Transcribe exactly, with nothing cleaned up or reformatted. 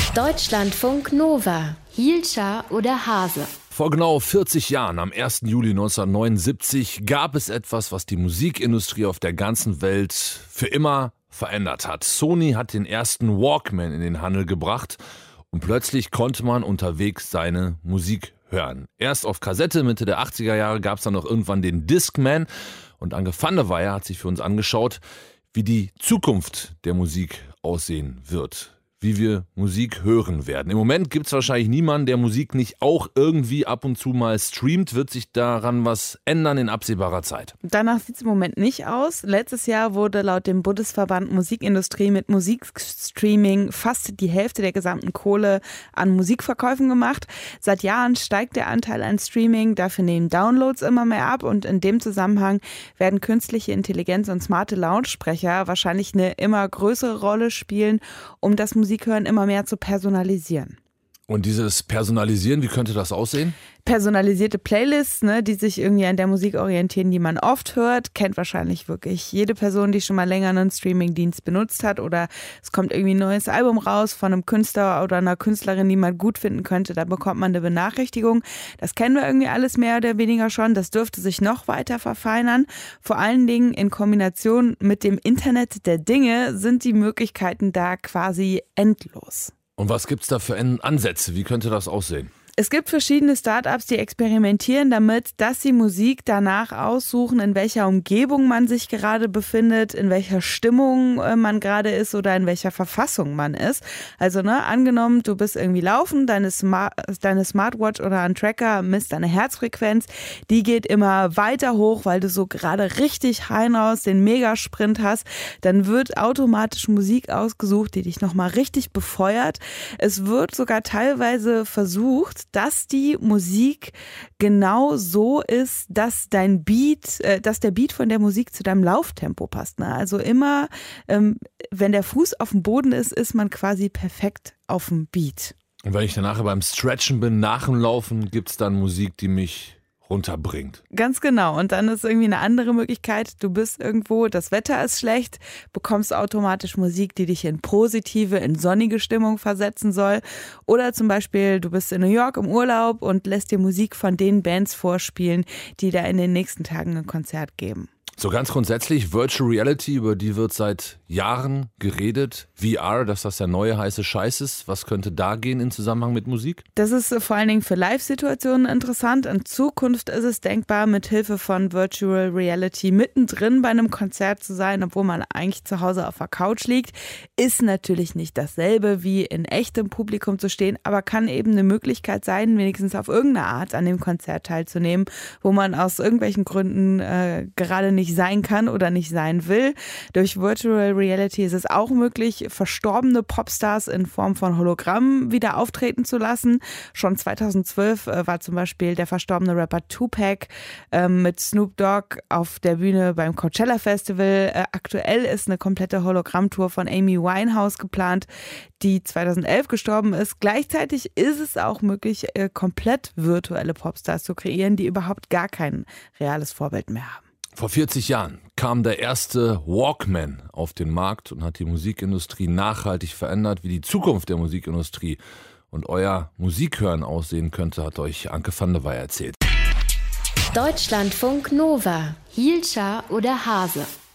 Deutschlandfunk Nova. Hielscher oder Hase? Vor genau vierzig Jahren, am ersten Juli neunzehnhundertneunundsiebzig, gab es etwas, was die Musikindustrie auf der ganzen Welt für immer verändert hat. Sony hat den ersten Walkman in den Handel gebracht und plötzlich konnte man unterwegs seine Musik hören. Erst auf Kassette, Mitte der achtziger Jahre gab es dann noch irgendwann den Discman und Anke van der Weyer hat sich für uns angeschaut, wie die Zukunft der Musik aussehen wird. Wie wir Musik hören werden. Im Moment gibt es wahrscheinlich niemanden, der Musik nicht auch irgendwie ab und zu mal streamt. Wird sich daran was ändern in absehbarer Zeit? Danach sieht es im Moment nicht aus. Letztes Jahr wurde laut dem Bundesverband Musikindustrie mit Musikstreaming fast die Hälfte der gesamten Kohle an Musikverkäufen gemacht. Seit Jahren steigt der Anteil an Streaming, dafür nehmen Downloads immer mehr ab und in dem Zusammenhang werden künstliche Intelligenz und smarte Lautsprecher wahrscheinlich eine immer größere Rolle spielen, um das Musik Musikhören immer mehr zu personalisieren. Und dieses Personalisieren, wie könnte das aussehen? Personalisierte Playlists, ne, die sich irgendwie an der Musik orientieren, die man oft hört, kennt wahrscheinlich wirklich jede Person, die schon mal länger einen Streamingdienst benutzt hat oder es kommt irgendwie ein neues Album raus von einem Künstler oder einer Künstlerin, die man gut finden könnte, da bekommt man eine Benachrichtigung. Das kennen wir irgendwie alles mehr oder weniger schon, das dürfte sich noch weiter verfeinern. Vor allen Dingen in Kombination mit dem Internet der Dinge sind die Möglichkeiten da quasi endlos. Und was gibt es da für Ansätze? Wie könnte das aussehen? Es gibt verschiedene Startups, die experimentieren damit, dass sie Musik danach aussuchen, in welcher Umgebung man sich gerade befindet, in welcher Stimmung man gerade ist oder in welcher Verfassung man ist. Also ne, angenommen, du bist irgendwie laufen, deine, Smart, deine Smartwatch oder ein Tracker misst deine Herzfrequenz, die geht immer weiter hoch, weil du so gerade richtig hinaus den Megasprint hast. Dann wird automatisch Musik ausgesucht, die dich nochmal richtig befeuert. Es wird sogar teilweise versucht, dass die Musik genau so ist, dass dein Beat, äh, dass der Beat von der Musik zu deinem Lauftempo passt. Ne? Also immer, ähm, wenn der Fuß auf dem Boden ist, ist man quasi perfekt auf dem Beat. Und wenn ich dann nachher beim Stretchen bin, nach dem Laufen, gibt es dann Musik, die mich runterbringt. Ganz genau. Und dann ist irgendwie eine andere Möglichkeit. Du bist irgendwo, das Wetter ist schlecht, bekommst automatisch Musik, die dich in positive, in sonnige Stimmung versetzen soll. Oder zum Beispiel, du bist in New York im Urlaub und lässt dir Musik von den Bands vorspielen, die da in den nächsten Tagen ein Konzert geben. So ganz grundsätzlich, Virtual Reality, über die wird seit Jahren geredet. V R, dass das der neue heiße Scheiß ist. Was könnte da gehen in Zusammenhang mit Musik? Das ist vor allen Dingen für Live-Situationen interessant. In Zukunft ist es denkbar, mit Hilfe von Virtual Reality mittendrin bei einem Konzert zu sein, obwohl man eigentlich zu Hause auf der Couch liegt. Ist natürlich nicht dasselbe, wie in echtem Publikum zu stehen, aber kann eben eine Möglichkeit sein, wenigstens auf irgendeine Art an dem Konzert teilzunehmen, wo man aus irgendwelchen Gründen äh, gerade nicht sein kann oder nicht sein will. Durch Virtual Reality ist es auch möglich, verstorbene Popstars in Form von Hologrammen wieder auftreten zu lassen. Schon zweitausendzwölf äh, war zum Beispiel der verstorbene Rapper Tupac äh, mit Snoop Dogg auf der Bühne beim Coachella Festival. Äh, aktuell ist eine komplette Hologrammtour von Amy Winehouse geplant, die zweitausendelf gestorben ist. Gleichzeitig ist es auch möglich, äh, komplett virtuelle Popstars zu kreieren, die überhaupt gar kein reales Vorbild mehr haben. Vor vierzig Jahren kam der erste Walkman auf den Markt und hat die Musikindustrie nachhaltig verändert. Wie die Zukunft der Musikindustrie und euer Musikhören aussehen könnte, hat euch Anke van der Weyer erzählt. Deutschlandfunk Nova. Hielscher oder Hase?